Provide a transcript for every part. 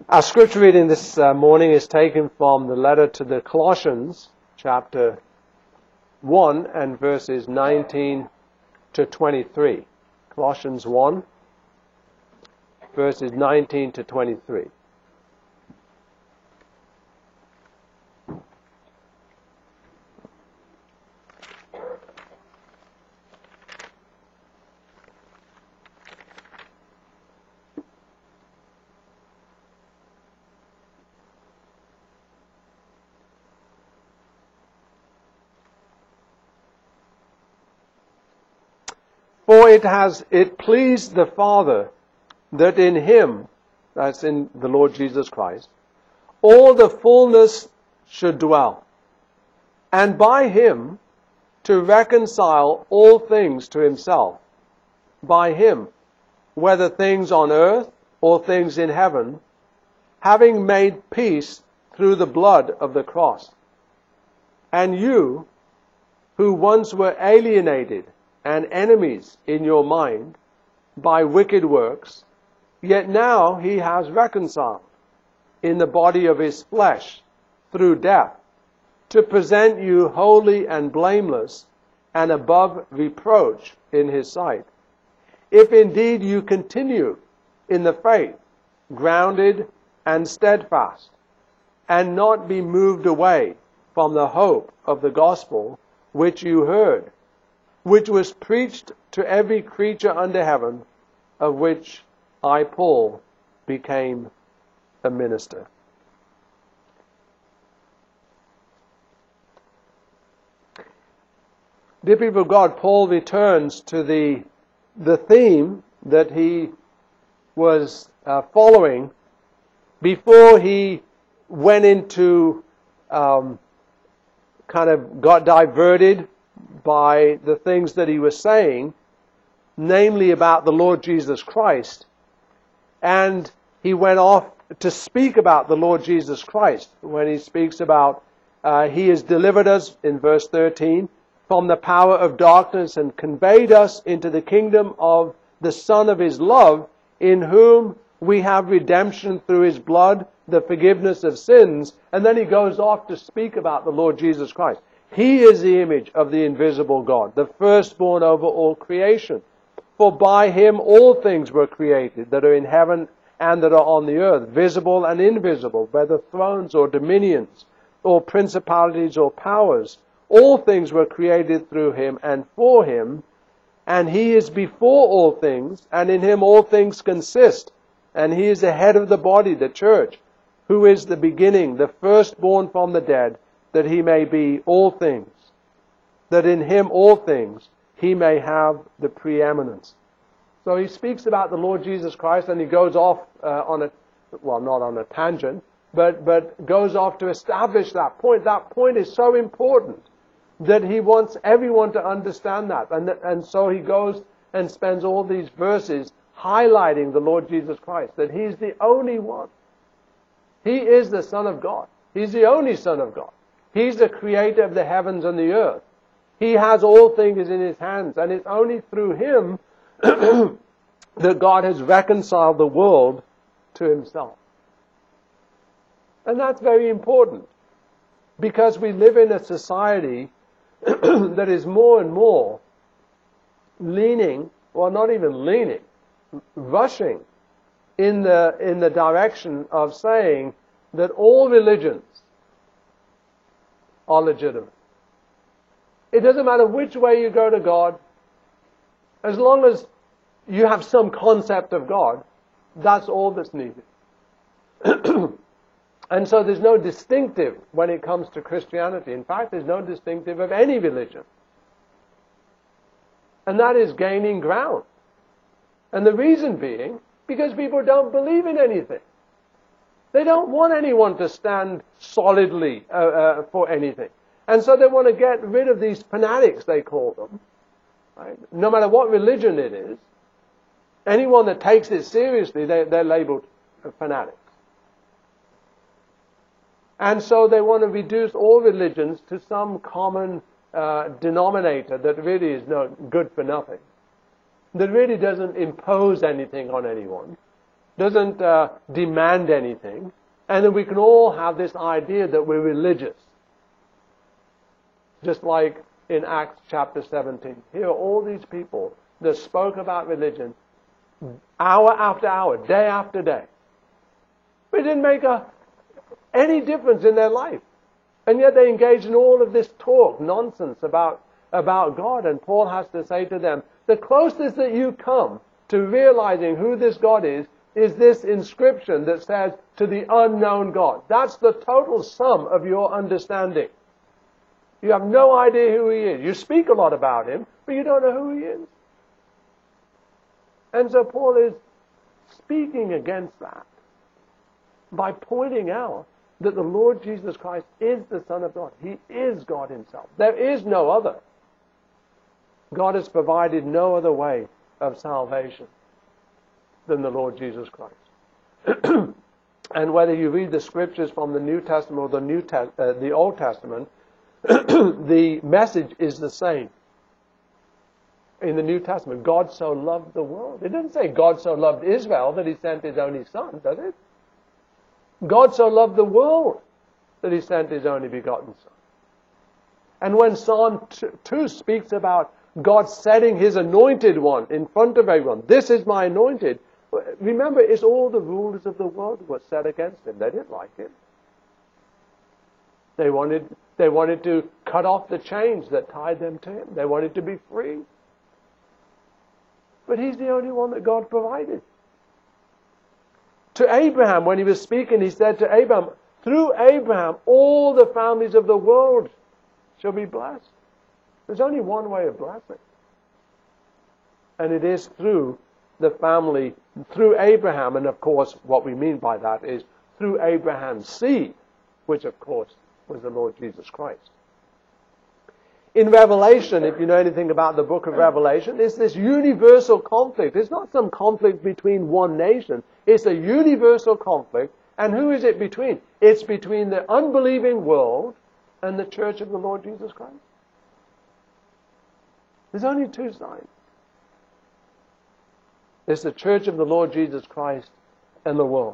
Our scripture reading this morning is taken from the letter to the Colossians, chapter 1 and verses 19 to 23. Colossians 1, verses 19 to 23. For it pleased the Father that in Him, that's in the Lord Jesus Christ, all the fullness should dwell, and by Him to reconcile all things to Himself, by Him, whether things on earth or things in heaven, having made peace through the blood of the cross. And you, who once were alienated and enemies in your mind by wicked works, yet now He has reconciled in the body of His flesh through death, to present you holy and blameless and above reproach in His sight. If indeed you continue in the faith, grounded and steadfast, and not be moved away from the hope of the gospel which you heard, which was preached to every creature under heaven, of which I, Paul, became a minister. Dear people of God, Paul returns to the theme that he was following before he went into kind of got diverted by the things that he was saying, namely about the Lord Jesus Christ. And he went off to speak about the Lord Jesus Christ when he speaks about He has delivered us, in verse 13, from the power of darkness and conveyed us into the kingdom of the Son of His love, in whom we have redemption through His blood, the forgiveness of sins. And then he goes off to speak about the Lord Jesus Christ. He is the image of the invisible God, the firstborn over all creation. For by Him all things were created, that are in heaven and that are on the earth, visible and invisible, whether thrones or dominions, or principalities or powers. All things were created through Him and for Him, and He is before all things, and in Him all things consist. And He is the head of the body, the church, who is the beginning, the firstborn from the dead, that He may be all things, that in Him all things He may have the preeminence. So he speaks about the Lord Jesus Christ, and he goes off not on a tangent, but goes off to establish that point. That point is so important that he wants everyone to understand that. And so he goes and spends all these verses highlighting the Lord Jesus Christ, that He's the only one. He is the Son of God. He's the only Son of God. He's the creator of the heavens and the earth. He has all things in His hands, and it's only through Him that God has reconciled the world to Himself. And that's very important, because we live in a society that is more and more leaning, well, not even leaning, rushing in the direction of saying that all religions are legitimate. It doesn't matter which way you go to God, as long as you have some concept of God, that's all that's needed. And so there's no distinctive when it comes to Christianity. In fact, there's no distinctive of any religion. And that is gaining ground. And the reason being, because people don't believe in anything. They don't want anyone to stand solidly for anything. And so they want to get rid of these fanatics, they call them. Right? No matter what religion it is, anyone that takes it seriously, they're labeled fanatics. And so they want to reduce all religions to some common denominator that really is no good for nothing, that really doesn't impose anything on anyone, doesn't demand anything, and then we can all have this idea that we're religious. Just like in Acts chapter 17. Here are all these people that spoke about religion hour after hour, day after day. It didn't make any difference in their life. And yet they engaged in all of this talk, nonsense about God. And Paul has to say to them, the closest that you come to realizing who this God is this inscription that says, to the unknown God. That's the total sum of your understanding. You have no idea who He is. You speak a lot about Him, but you don't know who He is. And so Paul is speaking against that by pointing out that the Lord Jesus Christ is the Son of God. He is God Himself. There is no other. God has provided no other way of salvation than the Lord Jesus Christ. And whether you read the scriptures from the New Testament or the Old Testament, the message is the same. In the New Testament, God so loved the world. It doesn't say God so loved Israel that He sent His only Son, does it? God so loved the world that He sent His only begotten Son. And when Psalm 2 speaks about God setting His anointed one in front of everyone, this is my anointed. Remember, it's all the rulers of the world who were set against Him. They didn't like Him. They wanted to cut off the chains that tied them to Him. They wanted to be free. But He's the only one that God provided. To Abraham, when He was speaking, He said to Abraham, through Abraham, all the families of the world shall be blessed. There's only one way of blessing. And it is through the family, through Abraham. And of course, what we mean by that is through Abraham's seed, which of course was the Lord Jesus Christ. In Revelation, if you know anything about the book of Revelation, it's this universal conflict. It's not some conflict between one nation. It's a universal conflict. And who is it between? It's between the unbelieving world and the church of the Lord Jesus Christ. There's only two sides. It's the church of the Lord Jesus Christ and the world.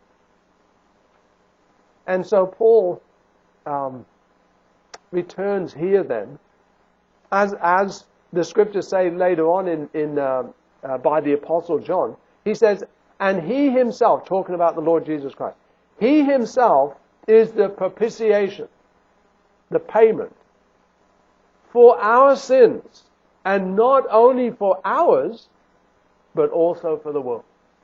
And so Paul returns here then, as the scriptures say later on by the Apostle John. He says, and He Himself, talking about the Lord Jesus Christ, He Himself is the propitiation, the payment for our sins, and not only for ours, but also for the world.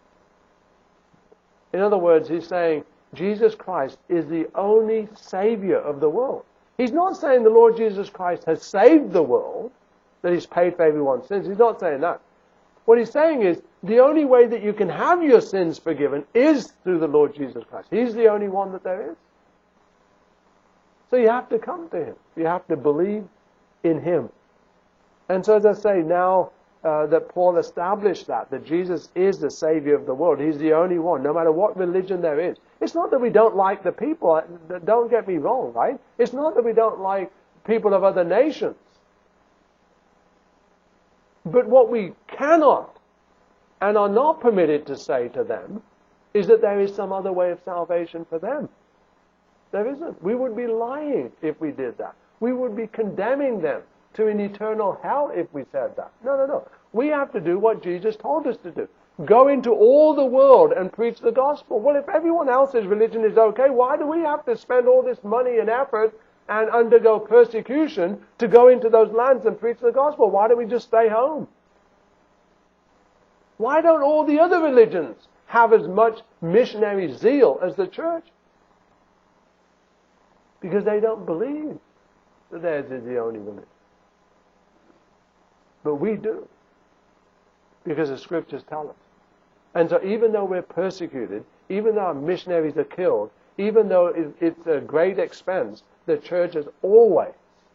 In other words, he's saying Jesus Christ is the only Savior of the world. He's not saying the Lord Jesus Christ has saved the world, that He's paid for everyone's sins. He's not saying that. What He's saying is the only way that you can have your sins forgiven is through the Lord Jesus Christ. He's the only one that there is. So you have to come to Him. You have to believe in Him. And so as I say, now that Paul established that Jesus is the Savior of the world. He's the only one, no matter what religion there is. It's not that we don't like the people. Don't get me wrong, right? It's not that we don't like people of other nations. But what we cannot and are not permitted to say to them is that there is some other way of salvation for them. There isn't. We would be lying if we did that. We would be condemning them to an eternal hell if we said that. No. We have to do what Jesus told us to do. Go into all the world and preach the gospel. Well, if everyone else's religion is okay, why do we have to spend all this money and effort and undergo persecution to go into those lands and preach the gospel? Why don't we just stay home? Why don't all the other religions have as much missionary zeal as the church? Because they don't believe that theirs is the only religion. But we do. Because the scriptures tell us. And so even though we're persecuted, even though our missionaries are killed, even though it's a great expense, the church has always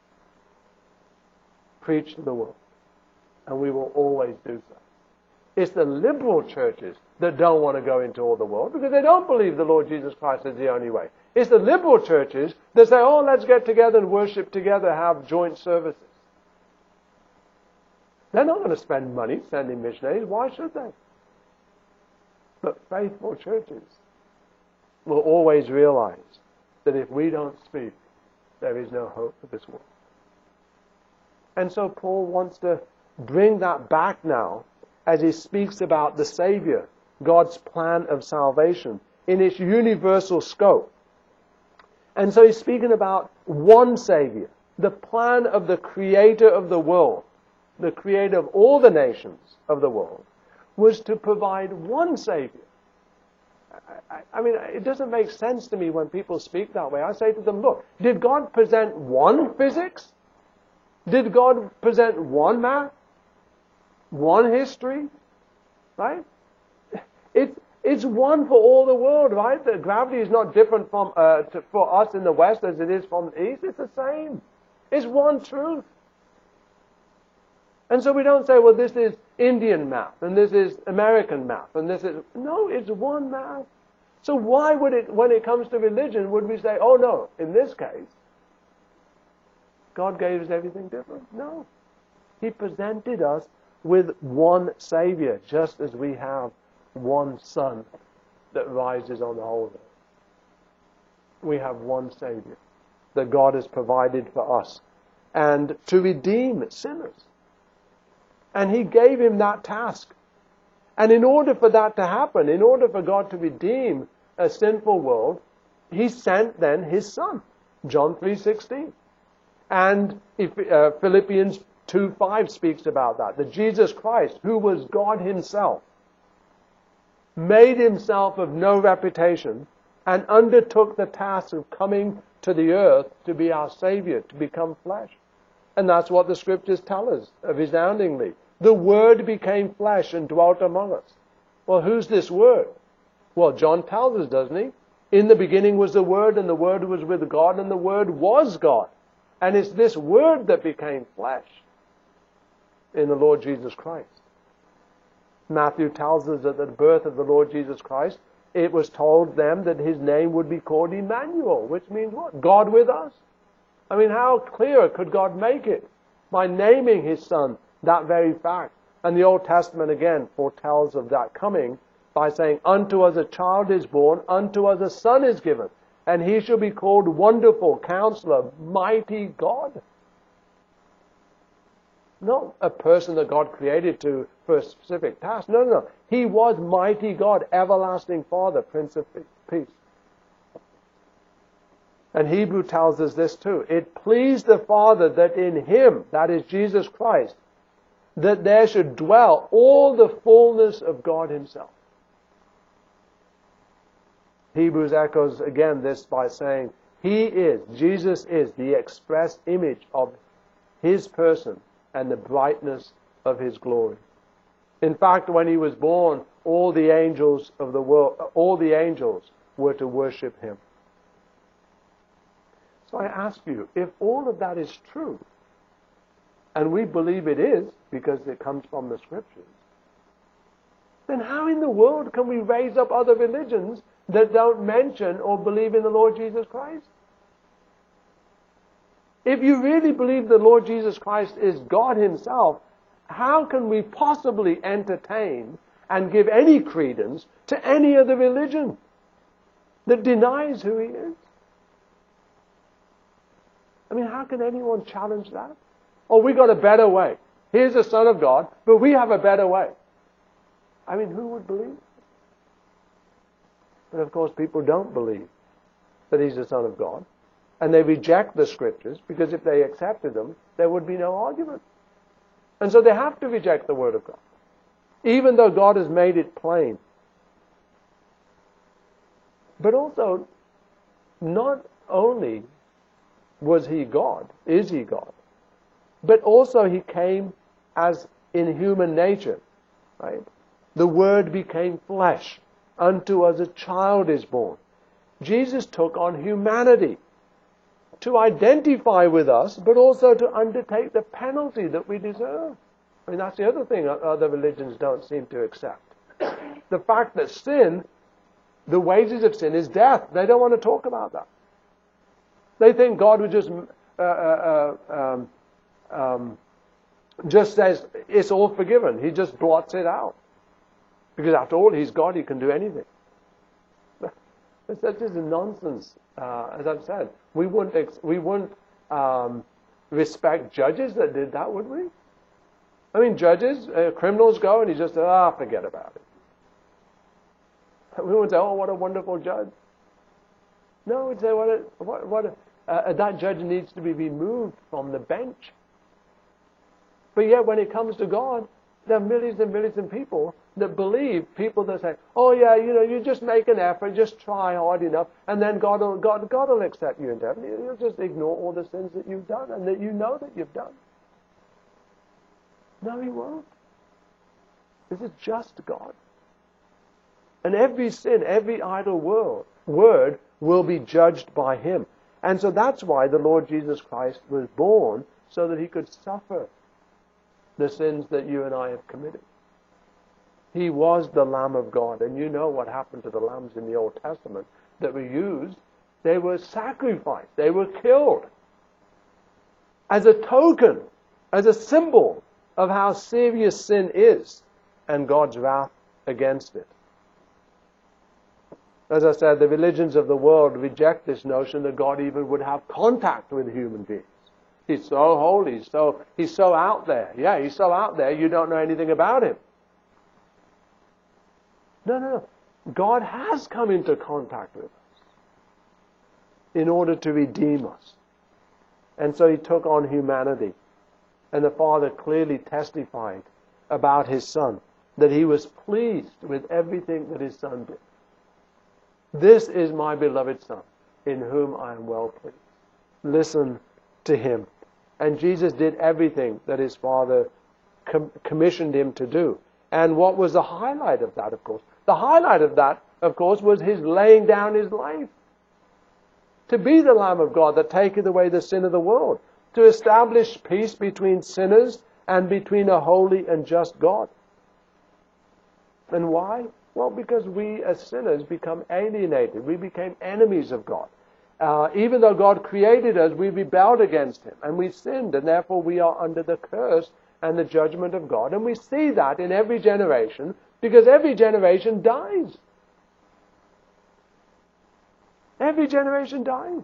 preached to the world. And we will always do so. It's the liberal churches that don't want to go into all the world because they don't believe the Lord Jesus Christ is the only way. It's the liberal churches that say, oh, let's get together and worship together, have joint services. They're not going to spend money sending missionaries. Why should they? But faithful churches will always realize that if we don't speak, there is no hope for this world. And so Paul wants to bring that back now as he speaks about the Savior, God's plan of salvation in its universal scope. And so he's speaking about one Savior, the plan of the Creator of the world, the Creator of all the nations of the world, was to provide one Savior. I mean, it doesn't make sense to me when people speak that way. I say to them, look, did God present one physics? Did God present one math? One history? Right? It's one for all the world, right? The gravity is not different from for us in the West as it is from the East. It's the same. It's one truth. And so we don't say, well, this is Indian math, and this is American math, and this is... No, it's one math. So why would it, when it comes to religion, would we say, oh no, in this case, God gave us everything different? No. He presented us with one Savior, just as we have one sun that rises on the whole earth. We have one Savior that God has provided for us, and to redeem sinners. And He gave Him that task. And in order for that to happen, in order for God to redeem a sinful world, He sent then His Son, John 3:16. And Philippians 2:5 speaks about that Jesus Christ, who was God Himself, made Himself of no reputation and undertook the task of coming to the earth to be our Savior, to become flesh. And that's what the Scriptures tell us resoundingly. The Word became flesh and dwelt among us. Well, who's this Word? Well, John tells us, doesn't he? In the beginning was the Word, and the Word was with God, and the Word was God. And it's this Word that became flesh in the Lord Jesus Christ. Matthew tells us that at the birth of the Lord Jesus Christ, it was told them that His name would be called Emmanuel, which means what? God with us. I mean, how clear could God make it? By naming His Son that very fact. And the Old Testament again foretells of that coming by saying, unto us a child is born, unto us a son is given, and He shall be called Wonderful Counselor, Mighty God. Not a person that God created for a specific task. No. He was Mighty God, Everlasting Father, Prince of Peace. And Hebrew tells us this too. It pleased the Father that in Him, that is Jesus Christ, that there should dwell all the fullness of God Himself. Hebrews echoes again this by saying, Jesus is the express image of His person and the brightness of His glory. In fact, when He was born, all the angels of the world, all the angels were to worship Him. So I ask you, if all of that is true, and we believe it is because it comes from the Scriptures, then how in the world can we raise up other religions that don't mention or believe in the Lord Jesus Christ? If you really believe the Lord Jesus Christ is God Himself, how can we possibly entertain and give any credence to any other religion that denies who He is? I mean, how can anyone challenge that? Oh, we got a better way. Here's the Son of God, but we have a better way. I mean, who would believe? But of course, people don't believe that He's the Son of God. And they reject the Scriptures, because if they accepted them, there would be no argument. And so they have to reject the Word of God, even though God has made it plain. But also, not only was He God, is He God, but also He came as in human nature, right? The Word became flesh. Unto us a child is born. Jesus took on humanity to identify with us, but also to undertake the penalty that we deserve. I mean, that's the other thing other religions don't seem to accept. The fact that sin, the wages of sin is death. They don't want to talk about that. They think God would just says, it's all forgiven. He just blots it out. Because after all, He's God, He can do anything. That's just nonsense. As I've said, we wouldn't respect judges that did that, would we? I mean, judges, criminals go and you just forget about it. We wouldn't say, oh, what a wonderful judge. No, we'd say, that judge needs to be removed from the bench. But yet, when it comes to God, there are millions and millions of people that believe, people that say, oh yeah, you just make an effort, just try hard enough, and then God will accept you into heaven. You'll just ignore all the sins that you've done and that you know that you've done. No, He won't. This is just God. And every sin, every idle word will be judged by Him. And so that's why the Lord Jesus Christ was born, so that He could suffer the sins that you and I have committed. He was the Lamb of God. And you know what happened to the lambs in the Old Testament that were used. They were sacrificed. They were killed as a token, as a symbol of how serious sin is and God's wrath against it. As I said, the religions of the world reject this notion that God even would have contact with human beings. He's so holy, He's so out there. Yeah, He's so out there, you don't know anything about Him. No. God has come into contact with us in order to redeem us. And so He took on humanity. And the Father clearly testified about His Son, that He was pleased with everything that His Son did. This is my beloved Son, in whom I am well pleased. Listen to Him. And Jesus did everything that His Father commissioned Him to do. And what was the highlight of that, of course? The highlight of that, of course, was His laying down His life. To be the Lamb of God that taketh away the sin of the world. To establish peace between sinners and between a holy and just God. And why? Well, because we as sinners become alienated. We became enemies of God. Even though God created us, we rebelled against Him and we sinned, and therefore we are under the curse and the judgment of God. And we see that in every generation, because every generation dies. Every generation dies.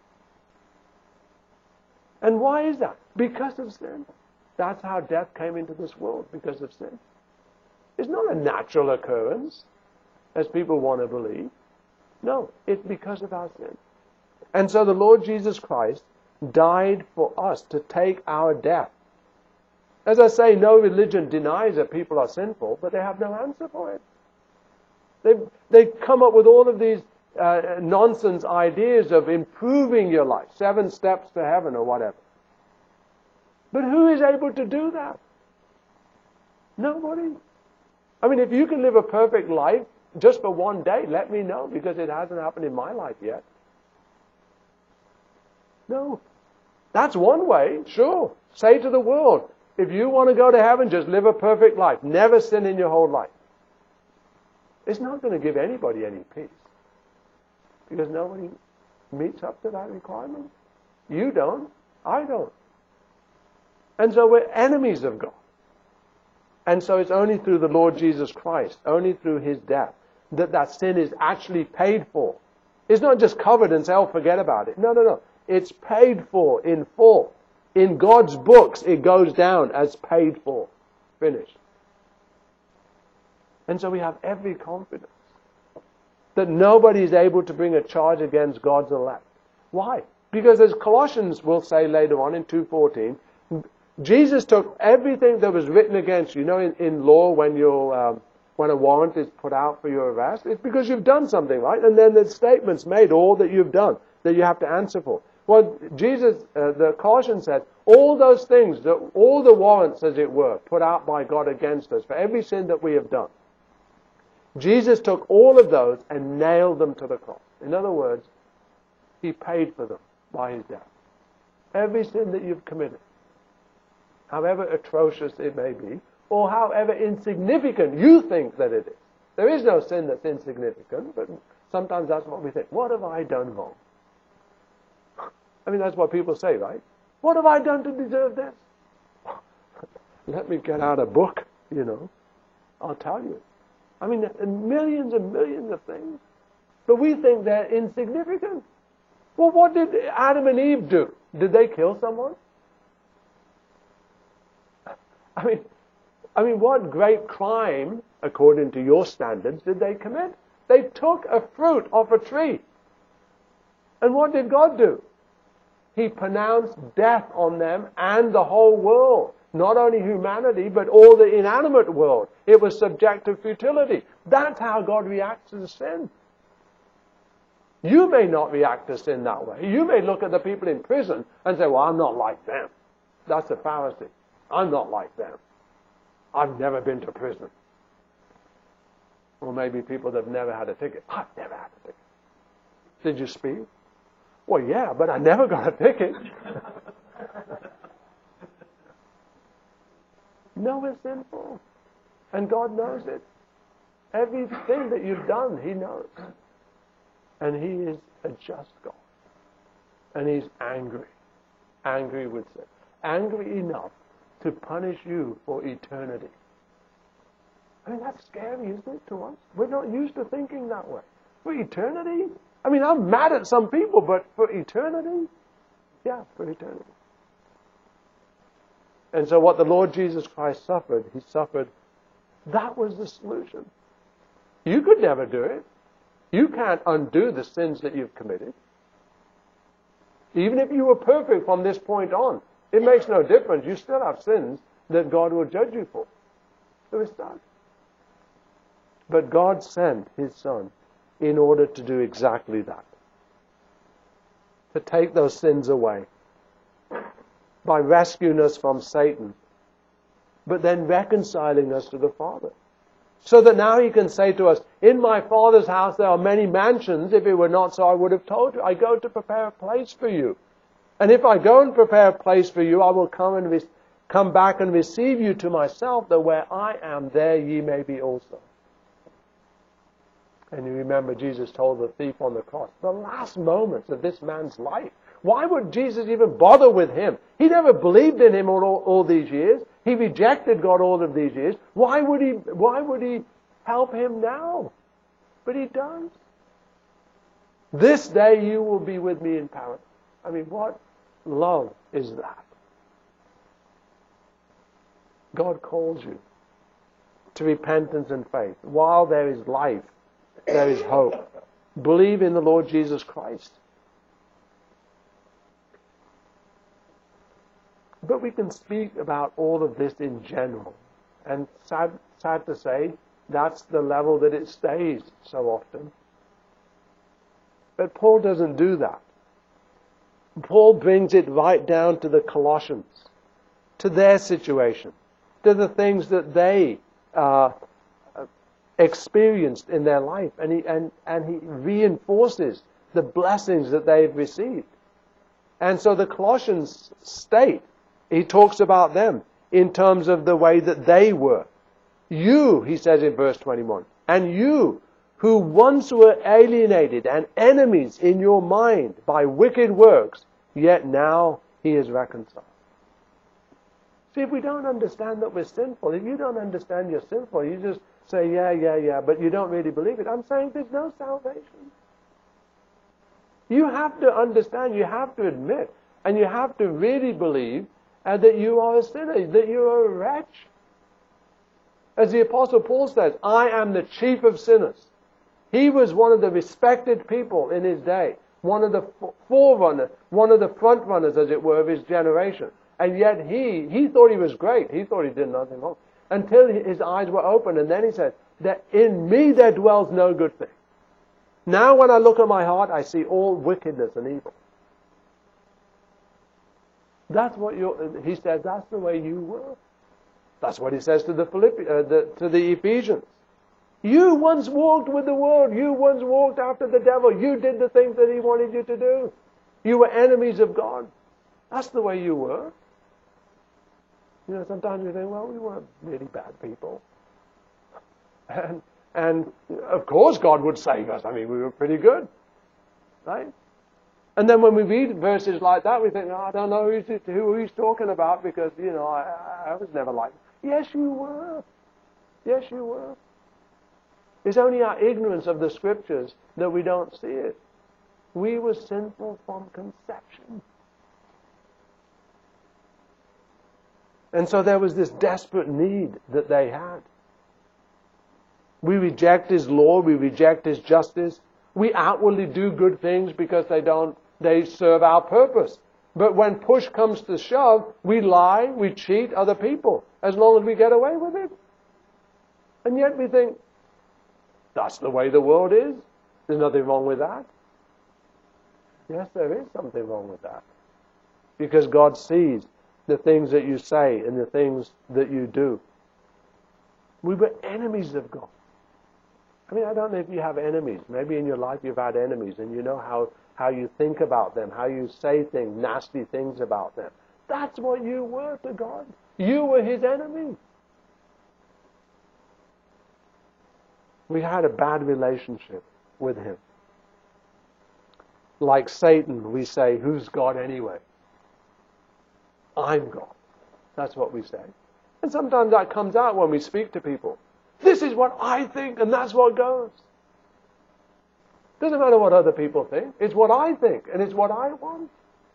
And why is that? Because of sin. That's how death came into this world, because of sin. It's not a natural occurrence, as people want to believe. No, it's because of our sin. And so the Lord Jesus Christ died for us to take our death. As I say, no religion denies that people are sinful, but they have no answer for it. They've come up with all of these nonsense ideas of improving your life, 7 steps to heaven or whatever. But who is able to do that? Nobody. I mean, if you can live a perfect life just for one day, let me know, because it hasn't happened in my life yet. No. That's one way, sure. Say to the world, if you want to go to heaven, just live a perfect life. Never sin in your whole life. It's not going to give anybody any peace. Because nobody meets up to that requirement. You don't. I don't. And so we're enemies of God. And so it's only through the Lord Jesus Christ, only through His death, that sin is actually paid for. It's not just covered and say, oh, forget about it. No. It's paid for in full. In God's books, it goes down as paid for. Finished. And so we have every confidence that nobody is able to bring a charge against God's elect. Why? Because as Colossians will say later on in 2:14, Jesus took everything that was written against you. You know, in law, when a warrant is put out for your arrest, it's because you've done something, right? And then the statement's made, all that you've done, that you have to answer for. Well, the Colossians said, all those things, all the warrants, as it were, put out by God against us for every sin that we have done, Jesus took all of those and nailed them to the cross. In other words, He paid for them by His death. Every sin that you've committed, however atrocious it may be, or however insignificant you think that it is. There is no sin that's insignificant, but sometimes that's what we think. What have I done wrong? I mean, that's what people say, right? What have I done to deserve this? Let me get out a book, I'll tell you. I mean, millions and millions of things. But we think they're insignificant. Well, what did Adam and Eve do? Did they kill someone? I mean, what great crime, according to your standards, did they commit? They took a fruit off a tree. And what did God do? He pronounced death on them and the whole world. Not only humanity, but all the inanimate world. It was subject to futility. That's how God reacts to sin. You may not react to sin that way. You may look at the people in prison and say, well, I'm not like them. That's a Pharisee. I'm not like them. I've never been to prison. Or maybe people that have never had a ticket. I've never had a ticket. Did you speak? Well, yeah, but I never got a ticket. No, we're sinful. And God knows it. Everything that you've done, He knows. And He is a just God. And He's angry. Angry with sin. Angry enough to punish you for eternity. I mean, that's scary, isn't it, to us? We're not used to thinking that way. For eternity? I mean, I'm mad at some people, but for eternity? Yeah, for eternity. And so what the Lord Jesus Christ suffered, He suffered, that was the solution. You could never do it. You can't undo the sins that you've committed. Even if you were perfect from this point on, it makes no difference. You still have sins that God will judge you for. So it's done. But God sent His Son in order to do exactly that. To take those sins away. By rescuing us from Satan. But then reconciling us to the Father. So that now He can say to us, in my Father's house there are many mansions. If it were not so, I would have told you. I go to prepare a place for you. And if I go and prepare a place for you, I will come back and receive you to myself, that where I am, there ye may be also. And you remember Jesus told the thief on the cross, the last moments of this man's life. Why would Jesus even bother with him? He never believed in Him all these years. He rejected God all of these years. Why would he help him now? But He does. This day you will be with me in paradise. I mean, what love is that? God calls you to repentance and faith. While there is life, there is hope. Believe in the Lord Jesus Christ. But we can speak about all of this in general. And sad to say, that's the level that it stays so often. But Paul doesn't do that. Paul brings it right down to the Colossians, to their situation, to the things that they experienced in their life. And he reinforces the blessings that they've received. And so the Colossians state, he talks about them in terms of the way that they were. You, he says in verse 21, and you who once were alienated and enemies in your mind by wicked works, yet now He is reconciled. See, if we don't understand that we're sinful, if you don't understand you're sinful, you just say, yeah, but you don't really believe it. I'm saying there's no salvation. You have to understand, you have to admit, and you have to really believe that you are a sinner, that you are a wretch. As the Apostle Paul says, I am the chief of sinners. He was one of the respected people in his day, one of the forerunners, one of the front runners, as it were, of his generation. And yet he thought he was great. He thought he did nothing wrong. Until his eyes were opened, and then he said, that in me there dwells no good thing. Now when I look at my heart, I see all wickedness and evil. That's what he said, that's the way you were. That's what he says to the Ephesians. You once walked with the world. You once walked after the devil. You did the things that he wanted you to do. You were enemies of God. That's the way you were. You know, sometimes we think, well, we weren't really bad people. And of course God would save us. I mean, we were pretty good. Right? And then when we read verses like that, we think, I don't know who he's talking about because, you know, I was never like that. Yes, you were. Yes, you were. It's only our ignorance of the Scriptures that we don't see it. We were sinful from conception. And so there was this desperate need that they had. We reject His law, we reject His justice. We outwardly do good things because they serve our purpose. But when push comes to shove, we lie, we cheat other people, as long as we get away with it. And yet we think, that's the way the world is. There's nothing wrong with that. Yes, there is something wrong with that. Because God sees the things that you say and the things that you do. We were enemies of God. I mean, I don't know if you have enemies. Maybe in your life you've had enemies and you know how you think about them, how you say things, nasty things about them. That's what you were to God. You were His enemy. We had a bad relationship with Him. Like Satan, we say, who's God anyway? I'm God. That's what we say. And sometimes that comes out when we speak to people. This is what I think, and that's what goes. Doesn't matter what other people think. It's what I think, and it's what I want.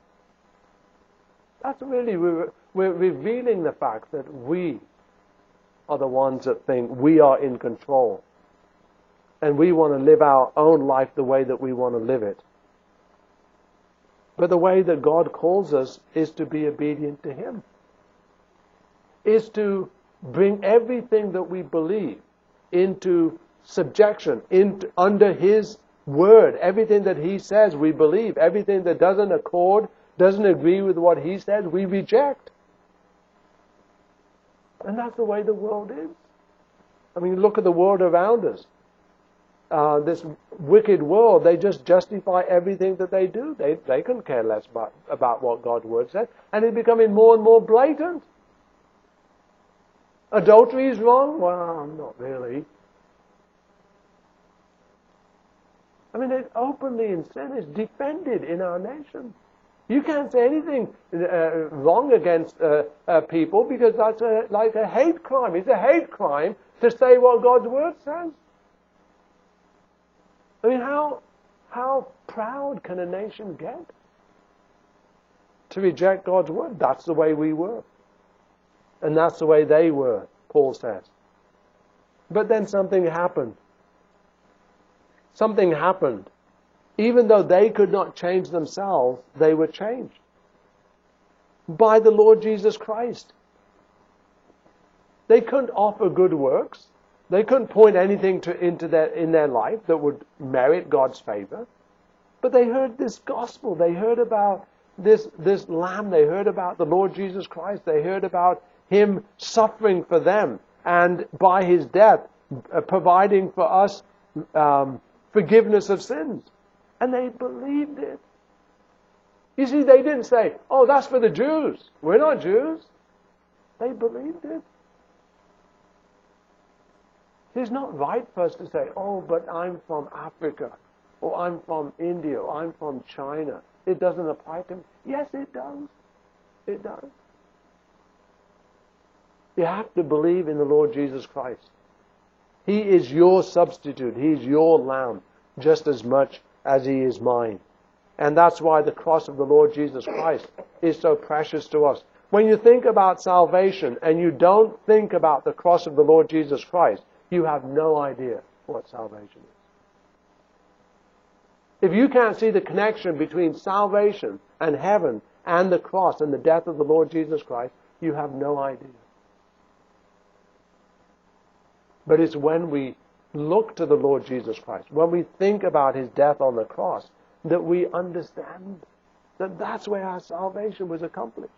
That's really, we're revealing the fact that we are the ones that think we are in control. And we want to live our own life the way that we want to live it. But the way that God calls us is to be obedient to Him. Is to bring everything that we believe into subjection, under His Word. Everything that He says we believe. Everything that doesn't agree with what He says, we reject. And that's the way the world is. I mean, look at the world around us. This wicked world, they just justify everything that they do. They couldn't care less about what God's Word said. And it's becoming more and more blatant. Adultery is wrong? Well, not really. I mean, it's openly in sin is defended in our nation. You can't say anything wrong against people because that's like a hate crime. It's a hate crime to say what God's Word says. I mean, how proud can a nation get to reject God's Word? That's the way we were. And that's the way they were, Paul says. But then something happened. Something happened. Even though they could not change themselves, they were changed by the Lord Jesus Christ. They couldn't offer good works. They couldn't point anything in their life that would merit God's favor. But they heard this gospel. They heard about this Lamb. They heard about the Lord Jesus Christ. They heard about Him suffering for them and by His death providing for us forgiveness of sins. And they believed it. You see, they didn't say, oh, that's for the Jews. We're not Jews. They believed it. It's not right for us to say, oh, but I'm from Africa, or I'm from India, or I'm from China. It doesn't apply to me. Yes, it does. It does. You have to believe in the Lord Jesus Christ. He is your substitute. He is your lamb, just as much as He is mine. And that's why the cross of the Lord Jesus Christ is so precious to us. When you think about salvation and you don't think about the cross of the Lord Jesus Christ, you have no idea what salvation is. If you can't see the connection between salvation and heaven and the cross and the death of the Lord Jesus Christ, you have no idea. But it's when we look to the Lord Jesus Christ, when we think about His death on the cross, that we understand that that's where our salvation was accomplished.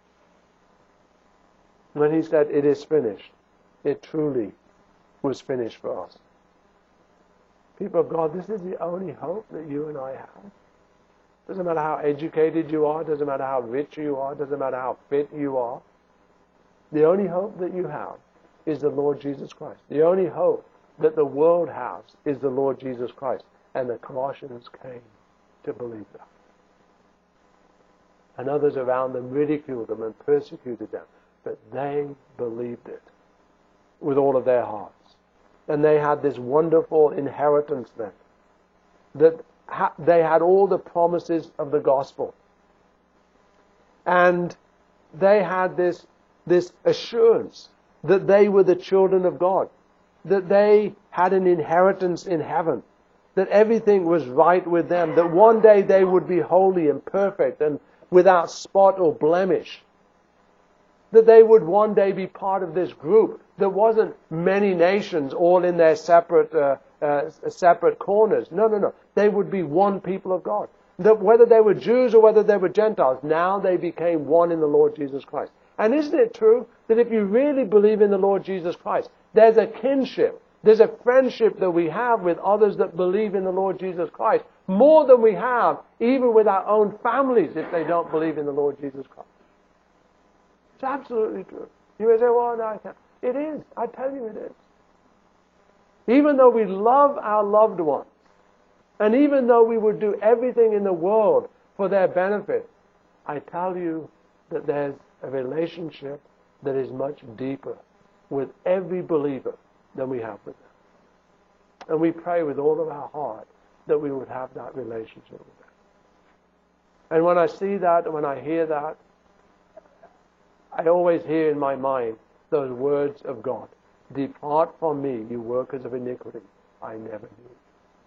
When He said, it is finished, it truly was finished for us. People of God, this is the only hope that you and I have. Doesn't matter how educated you are, doesn't matter how rich you are, doesn't matter how fit you are. The only hope that you have is the Lord Jesus Christ. The only hope that the world has is the Lord Jesus Christ. And the Colossians came to believe that. And others around them ridiculed them and persecuted them. But they believed it with all of their hearts. and they had this wonderful inheritance then. That they had all the promises of the gospel. And they had this assurance that they were the children of God, that they had an inheritance in heaven, that everything was right with them, that one day they would be holy and perfect and without spot or blemish, that they would one day be part of this group that wasn't many nations all in their separate corners. No. They would be one people of God. That whether they were Jews or whether they were Gentiles, now they became one in the Lord Jesus Christ. And isn't it true that if you really believe in the Lord Jesus Christ, there's a kinship, there's a friendship that we have with others that believe in the Lord Jesus Christ, more than we have even with our own families if they don't believe in the Lord Jesus Christ. It's absolutely true. You may say, well, no, I can't. It is. I tell you it is. Even though we love our loved ones, and even though we would do everything in the world for their benefit, I tell you that there's a relationship that is much deeper with every believer than we have with them. And we pray with all of our heart that we would have that relationship with them. And when I see that, and when I hear that, I always hear in my mind those words of God. Depart from me, you workers of iniquity. I never knew you.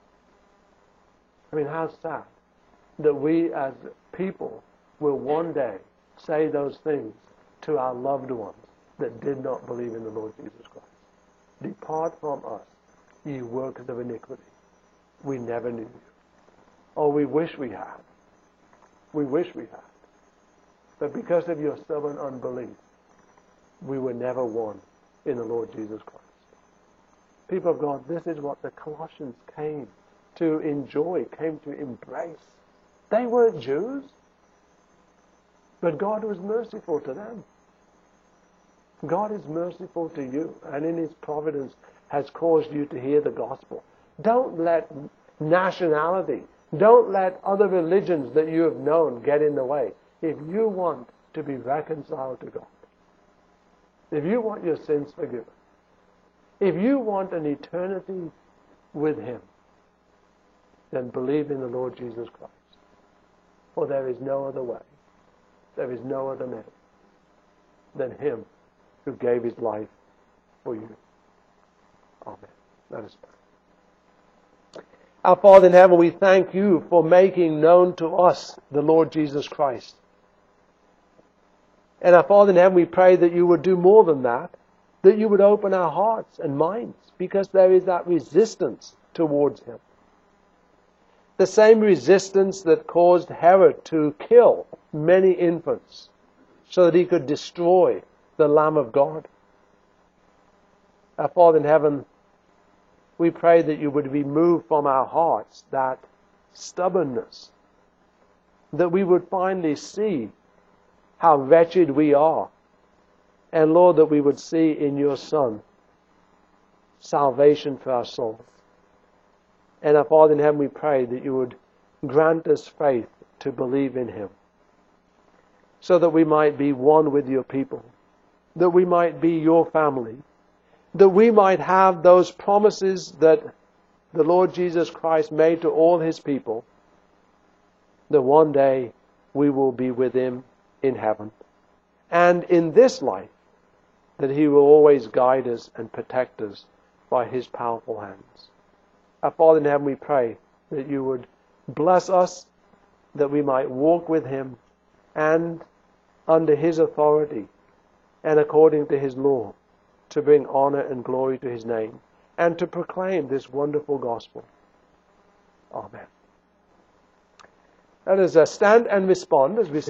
I mean, how sad that we as people will one day say those things to our loved ones that did not believe in the Lord Jesus Christ. Depart from us, ye workers of iniquity. We never knew you. Oh, we wish we had. We wish we had. But because of your stubborn unbelief, we were never one in the Lord Jesus Christ. People of God, this is what the Colossians came to enjoy, came to embrace. They weren't Jews, but God was merciful to them. God is merciful to you, and in His providence has caused you to hear the gospel. Don't let nationality, don't let other religions that you have known get in the way. If you want to be reconciled to God, if you want your sins forgiven, if you want an eternity with Him, then believe in the Lord Jesus Christ. For there is no other way, there is no other name than Him who gave His life for you. Amen. Let us pray. Our Father in heaven, we thank you for making known to us the Lord Jesus Christ. And our Father in heaven, we pray that you would do more than that you would open our hearts and minds, because there is that resistance towards Him. The same resistance that caused Herod to kill many infants so that he could destroy the Lamb of God. Our Father in heaven, we pray that you would remove from our hearts that stubbornness, that we would finally see how wretched we are. And Lord, that we would see in your Son salvation for our souls. And our Father in heaven, we pray that you would grant us faith to believe in Him, so that we might be one with your people, that we might be your family, that we might have those promises that the Lord Jesus Christ made to all His people, that one day we will be with Him in heaven. And in this life, that He will always guide us and protect us by His powerful hands. Our Father in heaven, we pray that you would bless us, that we might walk with Him and under His authority and according to His law, to bring honor and glory to His name and to proclaim this wonderful gospel. Amen. Let us stand and respond as we